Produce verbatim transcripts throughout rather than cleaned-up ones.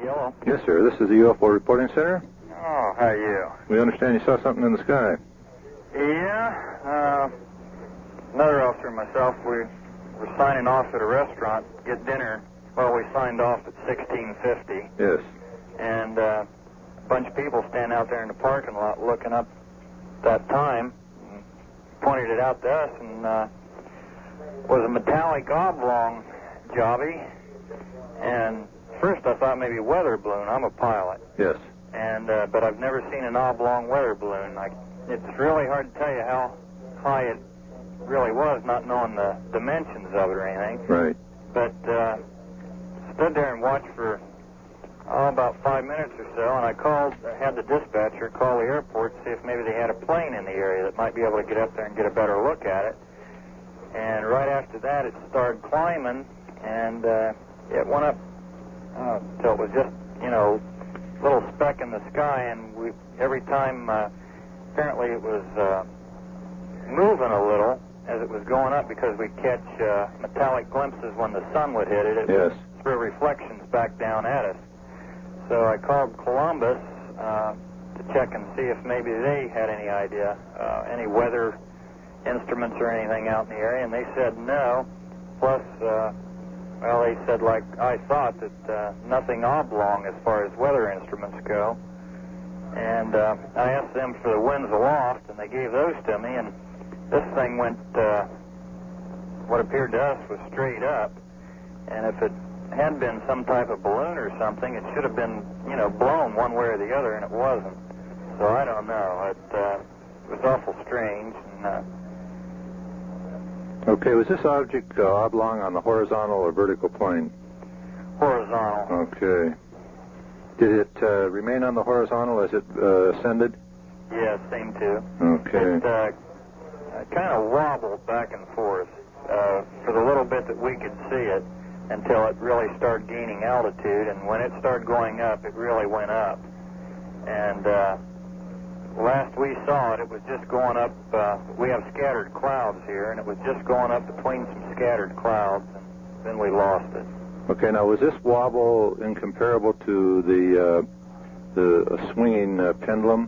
Yellow. Yes, sir. This is the U F O Reporting Center. Oh, how are you? We understand you saw something in the sky. Yeah. Uh, another officer and myself, we were signing off at a restaurant to get dinner. Well, we signed off at sixteen fifty. Yes. And uh, a bunch of people standing out there in the parking lot looking up that time and pointed it out to us, and uh, was a metallic oblong jobby. And first I thought maybe weather balloon. I'm a pilot. Yes. And uh, but I've never seen an oblong weather balloon. I, it's really hard to tell you how high it really was, not knowing the dimensions of it or anything. Right. But uh, stood there and watched for oh, about five minutes or so, and I called, I had the dispatcher call the airport to see if maybe they had a plane in the area that might be able to get up there and get a better look at it. And right after that, it started climbing, and uh, it went up uh, till it was just, you know, a little speck in the sky, and we every time, uh, apparently it was uh, moving a little as it was going up, because we'd catch uh, metallic glimpses when the sun would hit it. It yes. would throw reflections back down at us. So I called Columbus uh, to check and see if maybe they had any idea, uh, any weather instruments or anything out in the area, and they said no. Plus, uh, well, they said, like I thought, that uh, nothing oblong as far as weather instruments go. And uh, I asked them for the winds aloft, and they gave those to me, and this thing went, uh, what appeared to us was straight up, and if it had been some type of balloon or something, it should have been, you know, blown one way or the other, and it wasn't. So I don't know. It, uh, it was awful strange. And, uh, okay, was this object uh, oblong on the horizontal or vertical plane? Horizontal. Okay. Did it uh, remain on the horizontal as it uh, ascended? Yeah, seemed to. Okay. It uh, kind of wobbled back and forth uh, for the little bit that we could see it, until it really started gaining altitude, and when it started going up, it really went up. And uh, last we saw it, it was just going up, uh, we have scattered clouds here, and it was just going up between some scattered clouds, and then we lost it. Okay, now was this wobble incomparable to the, uh, the uh, swinging uh, pendulum?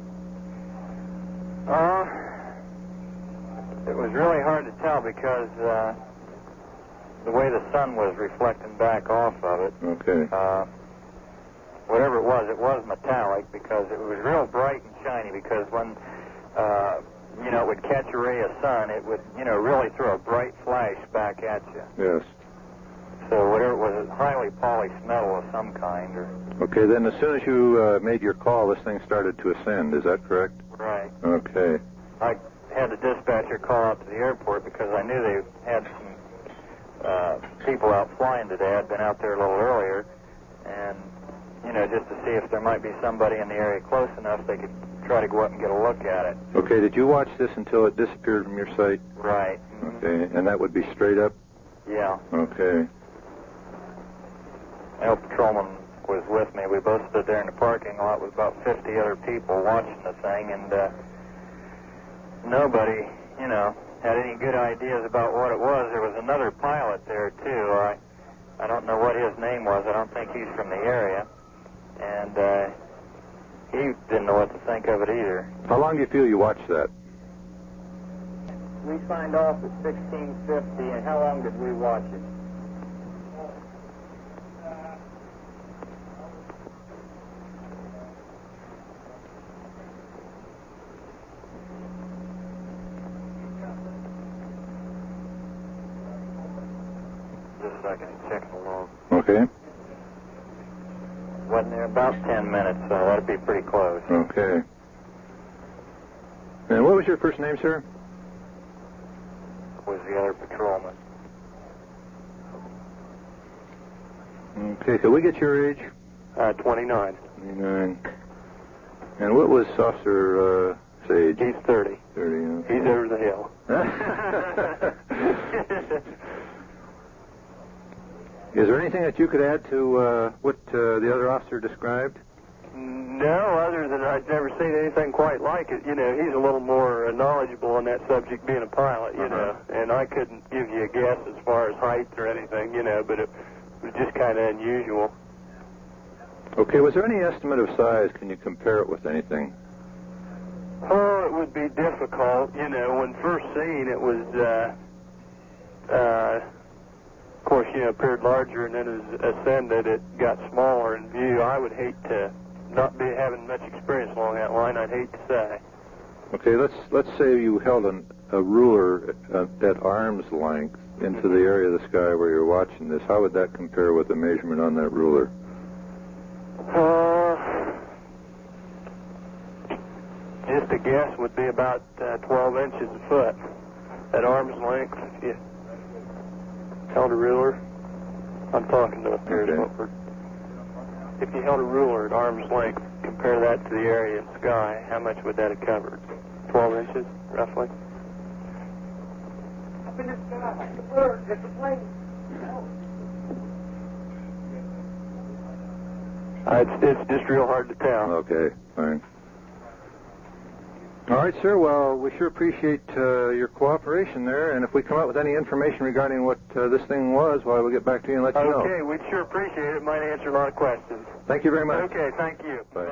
Uh, it was really hard to tell, because uh, the way the sun was reflecting back off of it. Okay. Uh, whatever it was, it was metallic, because it was real bright and shiny, because when, uh, you know, it would catch a ray of sun, it would, you know, really throw a bright flash back at you. Yes. So whatever it was, a highly polished metal of some kind. Or okay, then as soon as you uh, made your call, this thing started to ascend. Is that correct? Right. Okay. I had the dispatcher call out to the airport, because I knew they had some Uh, people out flying today. I'd been out there a little earlier, and, you know, just to see if there might be somebody in the area close enough they could try to go up and get a look at it. Okay, did you watch this until it disappeared from your sight? Right. Okay, and that would be straight up? Yeah. Okay. El Patrolman was with me. We both stood there in the parking lot with about fifty other people watching the thing, and uh, nobody, you know, had any good ideas about what it was. There was another pilot there, too. I I don't know what his name was. I don't think he's from the area. And uh, he didn't know what to think of it either. How long do you feel you watched that? We signed off at sixteen fifty, and how long did we watch it? Just a second, checking the log. Okay. Wasn't there about ten minutes, so that'd be pretty close. Okay. And what was your first name, sir? Was the other patrolman. Okay, could we get your age? Uh, twenty-nine. twenty-nine. And what was Officer uh, Sage? He's thirty. thirty, okay. He's over the hill. Is there anything that you could add to uh, what uh, the other officer described? No, other than I'd never seen anything quite like it. You know, he's a little more knowledgeable on that subject, being a pilot, you uh-huh. know, and I couldn't give you a guess as far as height or anything, you know, but it was just kind of unusual. Okay, was there any estimate of size? Can you compare it with anything? Oh, it would be difficult. You know, when first seen, it was, uh, uh, of course, you know, appeared larger, and then as ascended, it got smaller in view. I would hate to not be having much experience along that line. I'd hate to say. Okay, let's let's say you held an, a ruler at, at arm's length into the area of the sky where you're watching this. How would that compare with the measurement on that ruler? Uh, just a guess would be about uh, twelve inches a foot at arm's length. If you held a ruler, I'm talking to up there. Okay. If you held a ruler at arm's length, compare that to the area of the sky, how much would that have covered? twelve inches, roughly? Up in the sky, the bird, it's a plane. Uh, it's, it's just real hard to tell. Okay, fine. All right, sir. Well, we sure appreciate uh, your cooperation there, and if we come up with any information regarding what uh, this thing was, well, we'll get back to you and let you know. Okay, we'd sure appreciate it. It might answer a lot of questions. Thank you very much. Okay, thank you. Bye.